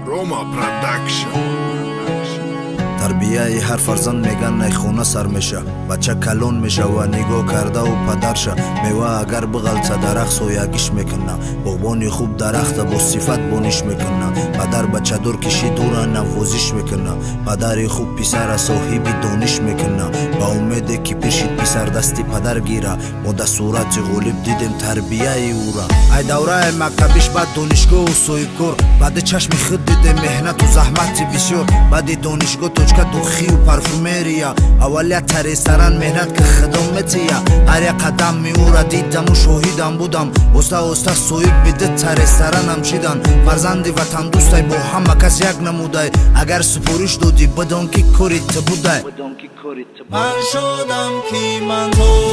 Roma Production. тарбияи ҳар фарзанд меган най хона сар меша, бача калон меша ва нигоҳ карда у падарша. мева агар биғалца дарахт соягиш мекуна, боғбони хуб дарахта бо сифат бониш мекуна. падар бачадор киши дура навозиш мекуна, падари хуб писара соҳиби дониш мекуна. ба умеде ки пиршид писар дасти падар гира, мо да сурати ғолиб дидем тарбияи ура. ай давраи мактабиш баъд донишгоҳу соҳибкор, баъди чашми худ дидем меҳнату заҳмати бисёр. баъди донишгоҳ точка духию парфюмерия, аввалияти ресторан меҳнат ки хидометия. ҳар як қадами ура дидаму шоҳидам будам, оста оста соҳиб бидита ресторанам шидан. фарзанди ватандӯстай бо ҳама кас як намудай, агар супориш додӣ бидон ки кори ту будай. ман шудам ки ман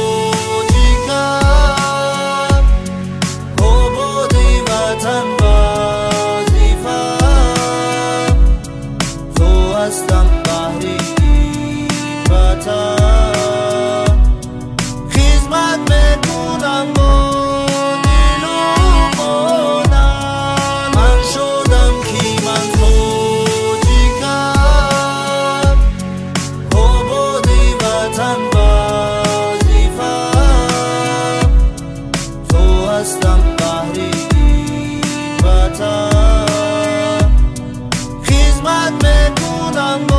тоҷикам, ободи ватан вазифа, то ҳастам баҳри ватан, хизмат мекунам бо дилу монан. ман шудам ки ман тоҷикам, ободи ватан вазифа, то ҳастам баҳри ватан, хизмат мекунам бо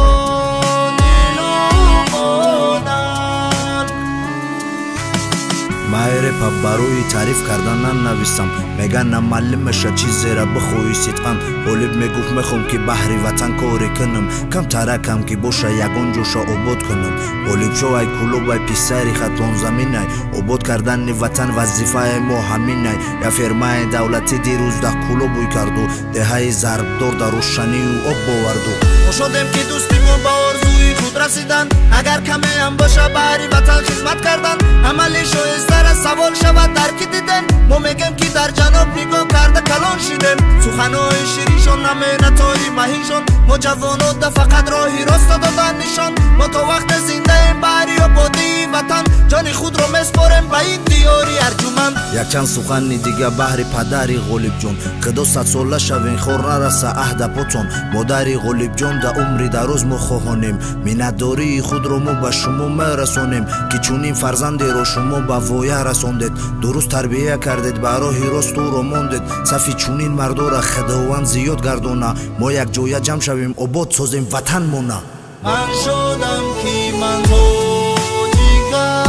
майрепа барои таъриф кардан нанависам, меган намалим меша чиз зера бихоҳӣ сидқан. ғолиб мегуфт мехом ки баҳри ватан коре кунам, камтаракам ки боша ягон ҷоша обод кунам. ғолибшо ай кулоб ай писари хатлон заминай, обод кардани ватан вазифаи мо ҳаминай. я фермаи давлатӣ дирӯз да кулобуй карду, деҳаи зарбдор дар рӯшанию об боварду. мо шудем ки дӯстиму ба орзуи худ расидан, агар камеам боша баҳри ватан хизмат кардан. амали шоистара савол шавад дар ки дидем, мо мегем ки дар ҷаноб нигоҳ карда калон шидем. суханои шириншон на меҳнатҳои маҳиншон, мо ҷавонода фақат роҳи роста додан нишон. мо то вақте зиндаем баҳри ободии ватан, ҷони худро меспорем ба ин диёри арҷуманд. якчанд сухани дига баҳри падари ғолибҷон, худо садсола шавен хор нараса аҳда потон. модари ғолибҷон да умри дароз мо хоҳонем, миннатдории худро мо ба шумо мерасонем, ки чунин фарзандеро шумо ба воя расондед. дуруст тарбия кардед, ба роҳи ростуро мондед. сафи чунин мардора худованд зиёд гардона, мо якҷоя ҷамъ шавем, обод созем ватан мона. ман шудам ки ман тоҷикам,